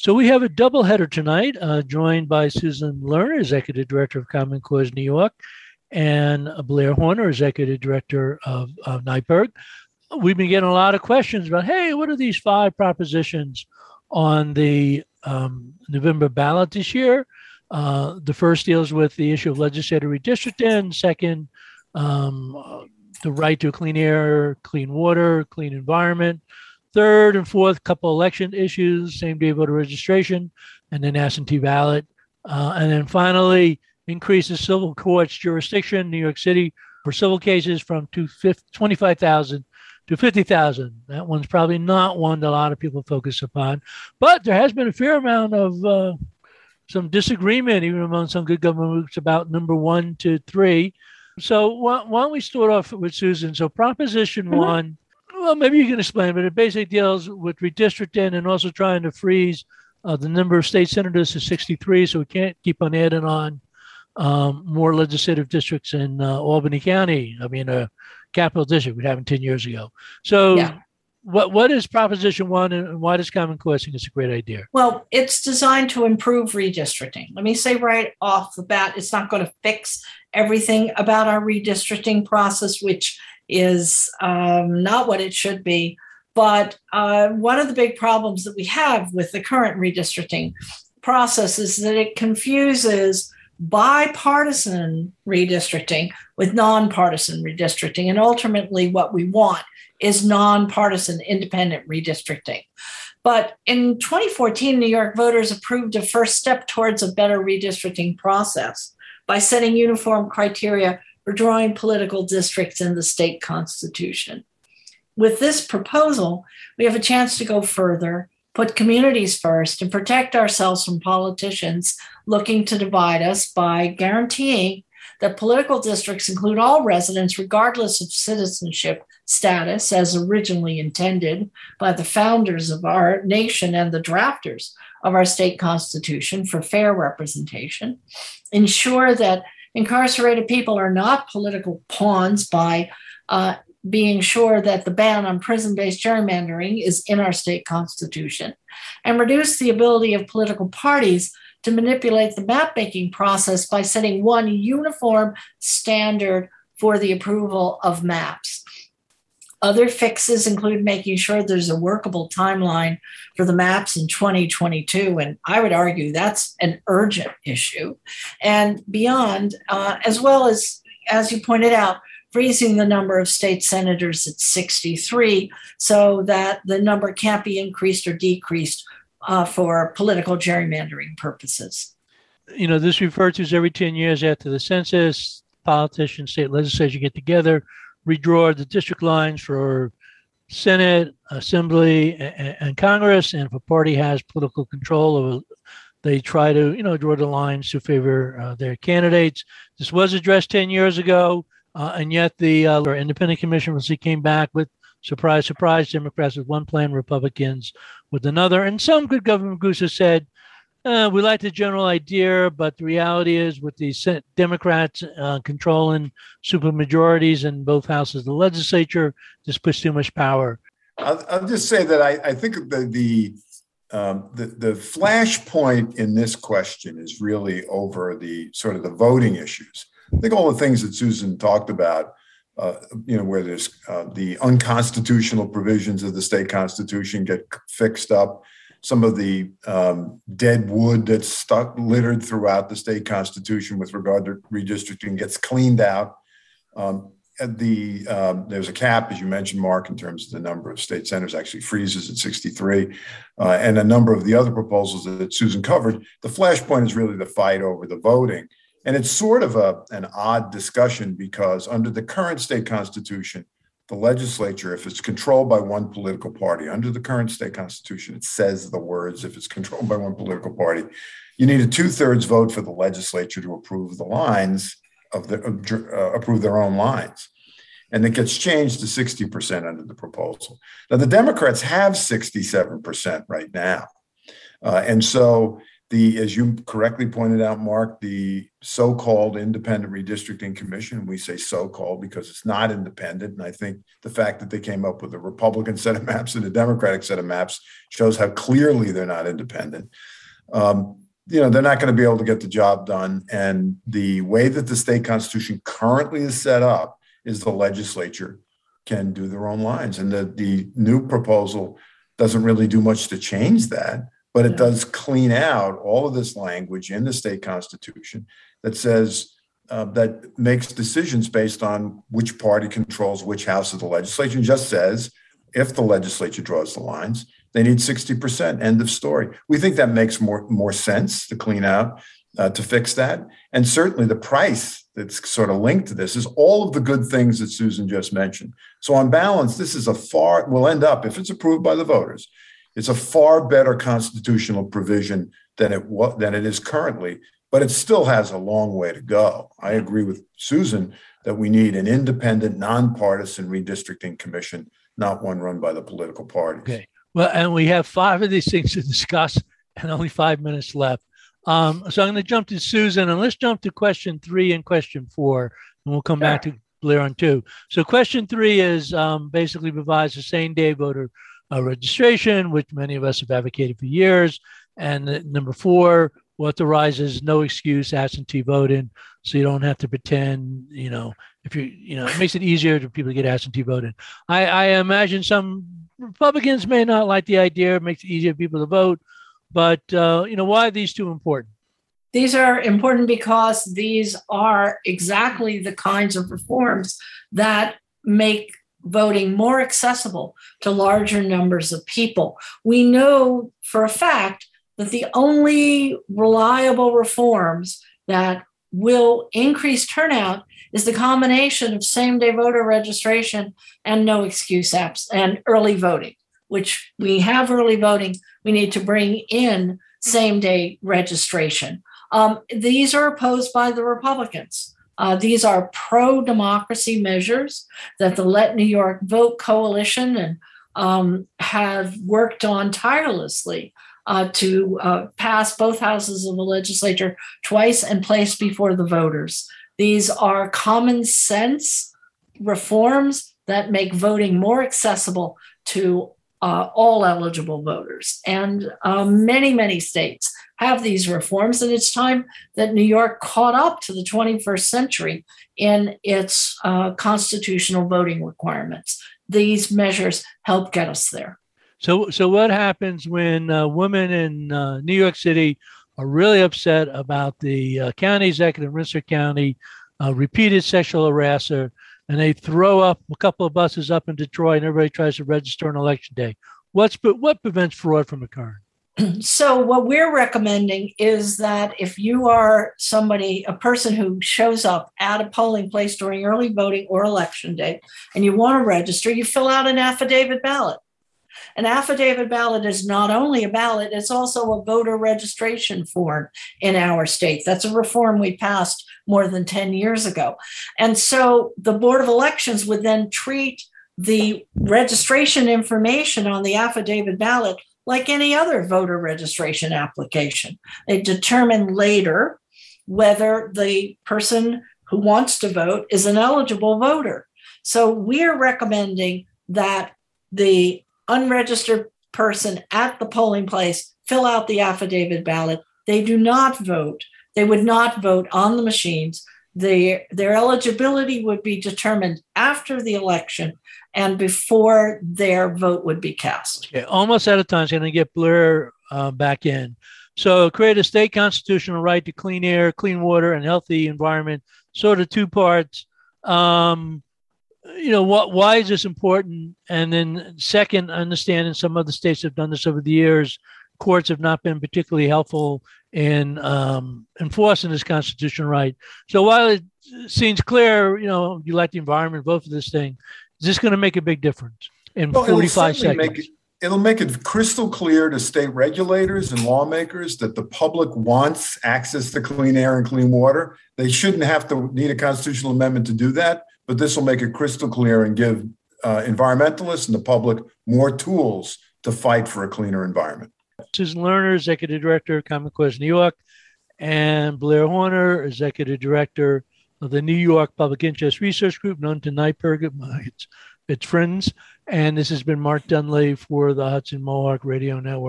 So we have a doubleheader tonight, joined by Susan Lerner, Executive Director of Common Cause New York, and Blair Horner, Executive Director of NYPIRG. We've been getting a lot of questions about, hey, what are these 5 propositions on the November ballot this year? The first deals with the issue of legislative redistricting. Second, the right to clean air, clean water, clean environment. Third and fourth, couple election issues, same-day voter registration, and then absentee ballot. And then finally, increases civil courts jurisdiction, New York City, for civil cases from 25,000 to 50,000. That one's probably not one that a lot of people focus upon. But there has been a fair amount of some disagreement, even among some good government groups, about number 1 to 3. So why don't we start off with Susan? So Proposition 1, well, maybe you can explain, but it basically deals with redistricting and also trying to freeze the number of state senators to 63, so we can't keep on adding on more legislative districts in Albany County. I mean, a capital district we had 10 years ago. So yeah. What is Proposition 1 and why does Common Cause think it's a great idea? Well, it's designed to improve redistricting. Let me say right off the bat, it's not going to fix everything about our redistricting process, which is not what it should be. But one of the big problems that we have with the current redistricting process is that it confuses bipartisan redistricting with nonpartisan redistricting. And ultimately, what we want is nonpartisan independent redistricting. But in 2014, New York voters approved a first step towards a better redistricting process by setting uniform criteria for drawing political districts in the state constitution. With this proposal, we have a chance to go further, put communities first, and protect ourselves from politicians looking to divide us by guaranteeing that political districts include all residents, regardless of citizenship status, as originally intended by the founders of our nation and the drafters of our state constitution for fair representation. Ensure that incarcerated people are not political pawns by being sure that the ban on prison-based gerrymandering is in our state constitution, and reduce the ability of political parties to manipulate the map-making process by setting one uniform standard for the approval of maps. Other fixes include making sure there's a workable timeline for the maps in 2022, and I would argue that's an urgent issue, and beyond, as well as you pointed out, freezing the number of state senators at 63 so that the number can't be increased or decreased for political gerrymandering purposes. You know, this referred to as every 10 years after the census, politicians, state legislature get together, redraw the district lines for Senate, Assembly, and Congress. And if a party has political control, they try to, draw the lines to favor their candidates. This was addressed 10 years ago, and yet the independent commission came back with, surprise, surprise, Democrats with one plan, Republicans with another. And some good government groups have said, we like the general idea, but the reality is with the Democrats controlling supermajorities in both houses of the legislature, this puts too much power. I'll just say that I think the flashpoint in this question is really over the sort of the voting issues. I think all the things that Susan talked about, where there's the unconstitutional provisions of the state constitution get fixed up. Some of the dead wood that's stuck littered throughout the state constitution with regard to redistricting gets cleaned out. There's a cap, as you mentioned, Mark, in terms of the number of state senators actually freezes at 63, and a number of the other proposals that Susan covered. The flashpoint is really the fight over the voting. And it's sort of an odd discussion because under the current state constitution, the legislature, if it's controlled by one political party, under the current state constitution, it says the words, if it's controlled by one political party, you need a 2/3 vote for the legislature to approve the lines approve their own lines. And it gets changed to 60% under the proposal. Now, the Democrats have 67% right now. And so As you correctly pointed out, Mark, the so-called Independent Redistricting Commission, we say so-called because it's not independent. And I think the fact that they came up with a Republican set of maps and a Democratic set of maps shows how clearly they're not independent. They're not going to be able to get the job done. And the way that the state constitution currently is set up is the legislature can do their own lines. And the new proposal doesn't really do much to change that. But it does clean out all of this language in the state constitution that says that makes decisions based on which party controls which house of the legislature. It just says if the legislature draws the lines, they need 60%. End of story. We think that makes more sense to clean out, to fix that. And certainly the price that's sort of linked to this is all of the good things that Susan just mentioned. So on balance, this is will end up, if it's approved by the voters, it's a far better constitutional provision than it is currently, but it still has a long way to go. I agree with Susan that we need an independent, nonpartisan redistricting commission, not one run by the political parties. Okay. Well, and we have 5 of these things to discuss and only 5 minutes left. So I'm going to jump to Susan, and let's jump to question 3 and question 4, and we'll come back to Blair on 2. So question 3 is basically provides the same-day voter registration, which many of us have advocated for years. And number 4 authorizes no excuse absentee voting, so you don't have to pretend, if it makes it easier for people to get absentee voting. I imagine some Republicans may not like the idea. It makes it easier for people to vote, but why are these 2 important? These are important because these are exactly the kinds of reforms that make voting more accessible to larger numbers of people. We know for a fact that the only reliable reforms that will increase turnout is the combination of same-day voter registration and no excuse apps and early voting, which we have early voting. We need to bring in same-day registration. These are opposed by the Republicans. These are pro-democracy measures that the Let New York Vote Coalition have worked on tirelessly to pass both houses of the legislature twice and place before the voters. These are common sense reforms that make voting more accessible to all eligible voters. And many, many states have these reforms, and it's time that New York caught up to the 21st century in its constitutional voting requirements. These measures help get us there. So what happens when women in New York City are really upset about the county executive, Rensselaer County, repeated sexual harasser, and they throw up a couple of buses up in Detroit and everybody tries to register on election day? What prevents fraud from occurring? So what we're recommending is that if you are a person who shows up at a polling place during early voting or election day, and you want to register, you fill out an affidavit ballot. An affidavit ballot is not only a ballot, it's also a voter registration form in our state. That's a reform we passed more than 10 years ago. And so the Board of Elections would then treat the registration information on the affidavit ballot like any other voter registration application. They determine later whether the person who wants to vote is an eligible voter. So we're recommending that the unregistered person at the polling place fill out the affidavit ballot. They do not vote. They would not vote on the machines. Their eligibility would be determined after the election and before their vote would be cast. Okay, almost out of time. So I'm going to get Blair back in. So create a state constitutional right to clean air, clean water, and healthy environment. Sort of 2 parts. Why is this important? And then second, understanding some other states have done this over the years. Courts have not been particularly helpful in enforcing this constitutional right. So while it seems clear, you like the environment, vote for this thing, is this going to make a big difference in 45 seconds? It'll make it crystal clear to state regulators and lawmakers that the public wants access to clean air and clean water. They shouldn't have to need a constitutional amendment to do that, but this will make it crystal clear and give environmentalists and the public more tools to fight for a cleaner environment. Susan Lerner, Executive Director of Common Cause New York, and Blair Horner, Executive Director of the New York Public Interest Research Group, known to NYPIRG, its friends. And this has been Mark Dunley for the Hudson Mohawk Radio Network.